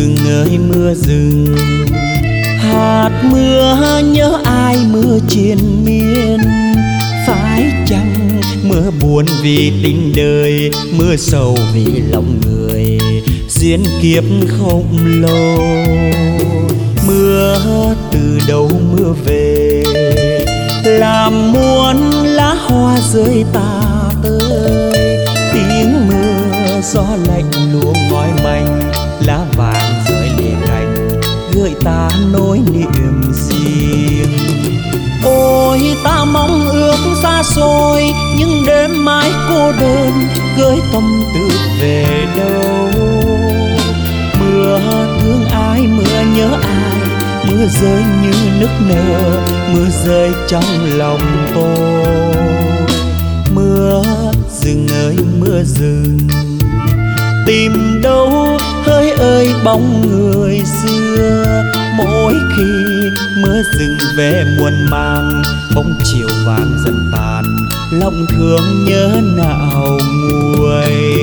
rừng ơi mưa rừng, hạt mưa nhớ ai mưa triền miên. Phải chăng mưa buồn vì tình đời, mưa sầu vì lòng người, duyên kiếp không lâu. Mưa từ đâu mưa về, làm muôn lá hoa rơi tả tơi. Tiếng mưa gió lạnh lùa ngói manh, lá vàng rơi lìa cành, gợi ta nỗi niềm riêng. Ôi ta mong ước xa xôi, nhưng đêm mãi cô đơn, gửi tâm tư về đâu. Mưa thương ai, mưa nhớ ai, mưa rơi như nức nở, mưa rơi trong lòng tôi. Mưa rừng ơi mưa rừng, tìm đâu hỡi ơi bóng người xưa. Mỗi khi mưa rừng về muôn mang, bóng chiều vàng dần tàn, lòng thương nhớ nào nguôi.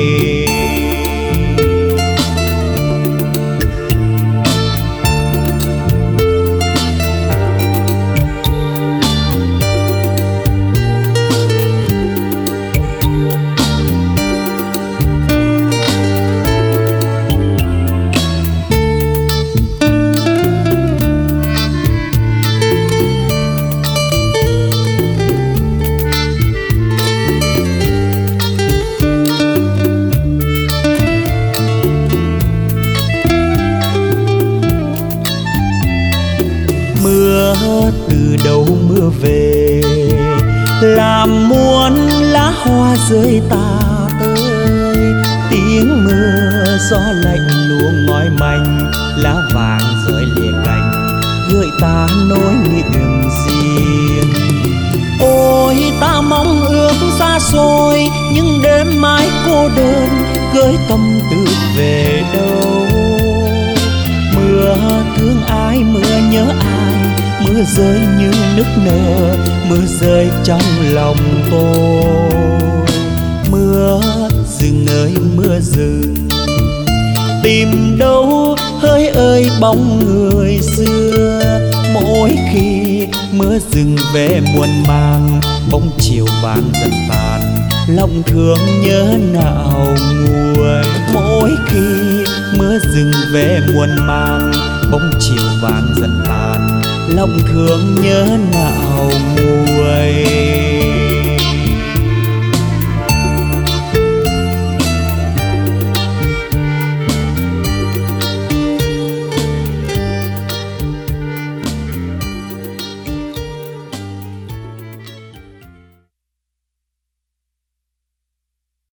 Mưa từ đâu mưa về, làm muôn lá hoa rơi tả tơi. Tiếng mưa gió lạnh lùa ngói manh, lá vàng rơi lìa cành, gợi ta nỗi niềm riêng. Ôi ta mong ước xa xôi, nhưng đêm mãi cô đơn, gửi tâm tư về đâu. Mưa thương ai, mưa nhớ ai, mưa rơi như nức nở, mưa rơi trong lòng tôi. Mưa rừng ơi mưa rừng, tìm đâu hỡi ơi bóng người xưa. Mỗi khi mưa rừng về muôn mang, bóng chiều vàng dần tàn, lòng thương nhớ nào nguôi. Mỗi khi mưa rừng về muôn mang, bóng chiều vàng dần tàn, lòng thương nhớ nào nguôi.